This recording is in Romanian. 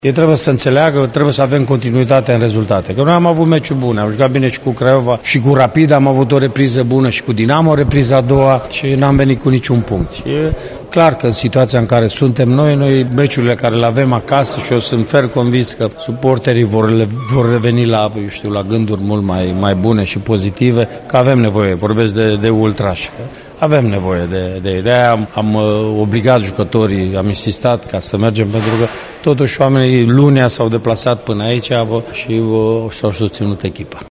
Ei trebuie să înțeleagă, trebuie să avem continuitate în rezultate. Că noi am avut meciuri bune, am jucat bine și cu Craiova și cu Rapid am avut o repriză bună și cu Dinamo repriza a doua și n-am venit cu niciun punct. Și e clar că în situația în care suntem noi meciurile care le avem acasă și eu sunt fer convins că suporterii vor reveni la gânduri mult mai bune și pozitive, că avem nevoie, vorbesc de ultrași. Avem nevoie de-aia am obligat jucătorii, am insistat ca să mergem, pentru că totuși oamenii lunea s-au deplasat până aici și și-au susținut echipa.